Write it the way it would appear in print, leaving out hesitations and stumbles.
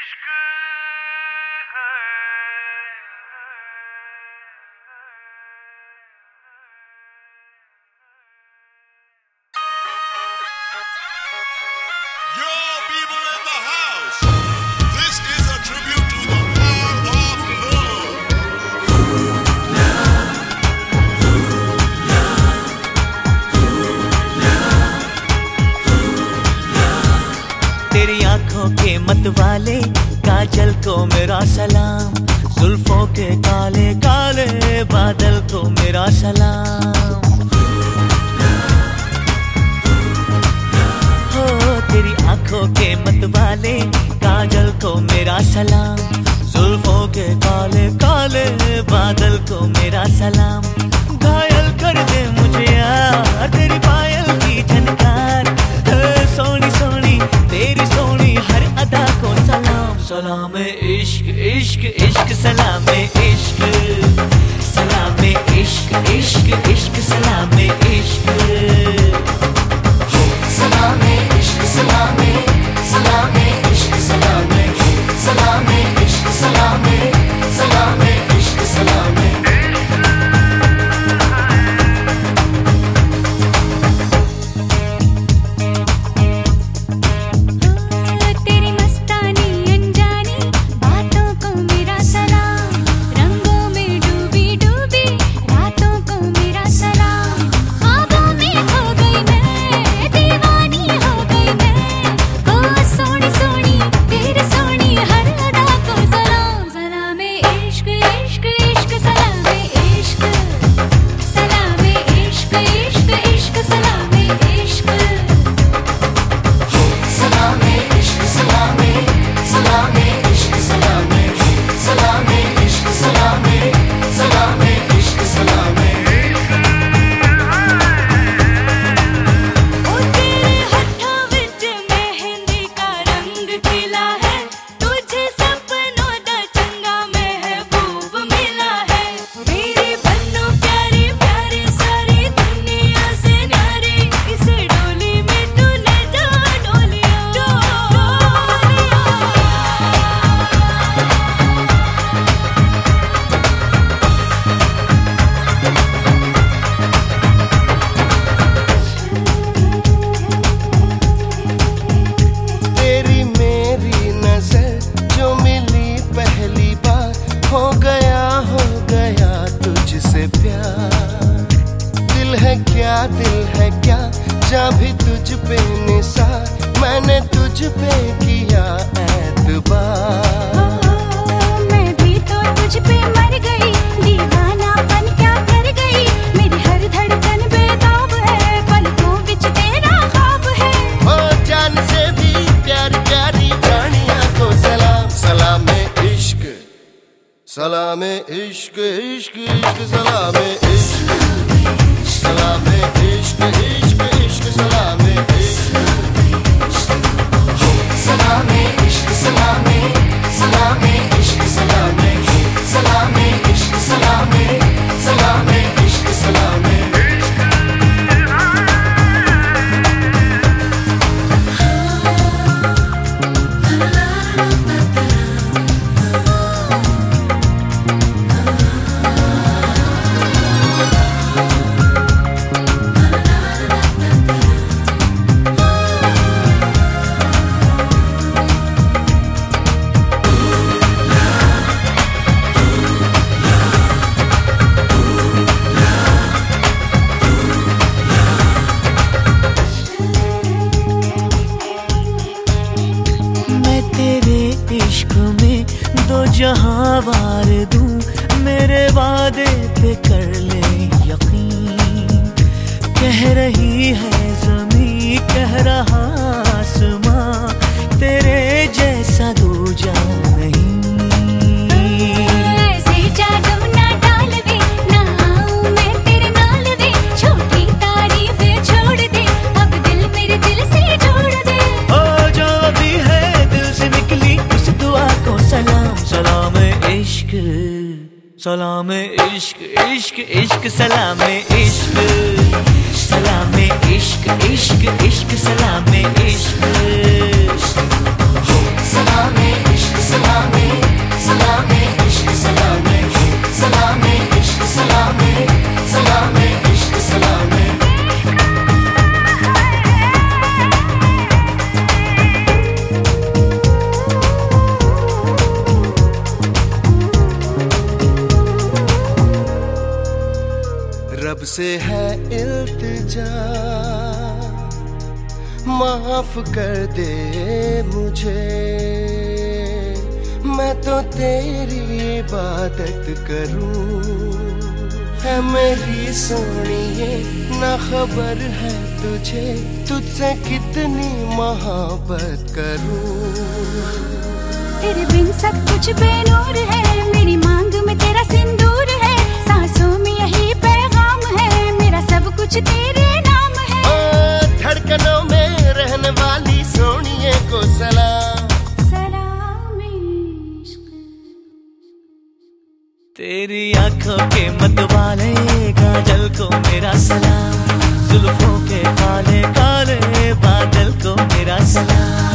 तेरी आंखों के मतवाले काजल को मेरा सलाम, जुल्फों के काले काले बादल को मेरा सलाम। हो तेरी आंखों के मतवाले काजल को मेरा सलाम, जुल्फों के काले काले बादल को मेरा सलाम। घायल कर दे मुझे यार तेरी पायल की झनकार, सोनी सोनी तेरी सोनी हर अदा को सलाम। सलाम इश्क इश्क इश्क सलाम इश्क, सलाम इश्क इश्क इश्क सलाम इश्क, सलाम इश्क सलाम सलाम इश्क सलाम सलाम इश्क सलाम सलाम इश्क सलाम। दिल है क्या जहाँ भी तुझ पे निसार, मैंने तुझ पे किया एतबार। मैं भी तो तुझ पे मर गई, दीवानापन क्या कर गई, मेरी हर धड़कन बेताब है, पलकों बिच तेरा ख्वाब है। ओ जान से भी प्यार प्यारी जानिया को सलाम, सलाम इश्क, सलाम इश्क इश्क इश्क सलाम इश्क, सलाम इश्क इश्क इश्क सलाम इश्क, सलाम इश्क सलाम सलाम इश्क सलाम सलाम इश्क सलाम सलाम इश्क सलाम। दो जहां वार दूं, मेरे वादे पे कर ले यकीन। कह रही है ज़मीं, कह रहा आसमां, तेरे जैसा दूजा नहीं। ऐसे जादू ना डाल दे, ना आऊं मैं तेरे नाल दे, छोटी तारीफें छोड़ दे, अब दिल मेरे दिल से जोड़ दे। ओ जो भी है दिल से निकली उस दुआ को सलाम, सलाम इश्क, सलाम इश्क इश्क इश्क सलाम इश्क, सलाम इश्क इश्क इश्क सलाम इश्क, सलाम इश्क से है इल्तिजा, माफ कर दे मुझे, मैं तो तेरी इबादत करूं। है मेरी सोनिए ना खबर है तुझे, तुझसे कितनी मोहब्बत करूं। तेरे बिन सब कुछ बेनूर है, मेरी मांग में तेरा सिंदूर है, सांसों में यही पैगाम है, मेरा सब कुछ तेरे नाम है। ओ धड़कनों में रहने वाली सोनिए को सलाम, सलाम इश्क। तेरी आंखों के मतवाले काजल को मेरा सलाम, जुल्फों के काले काले बादल को मेरा सलाम।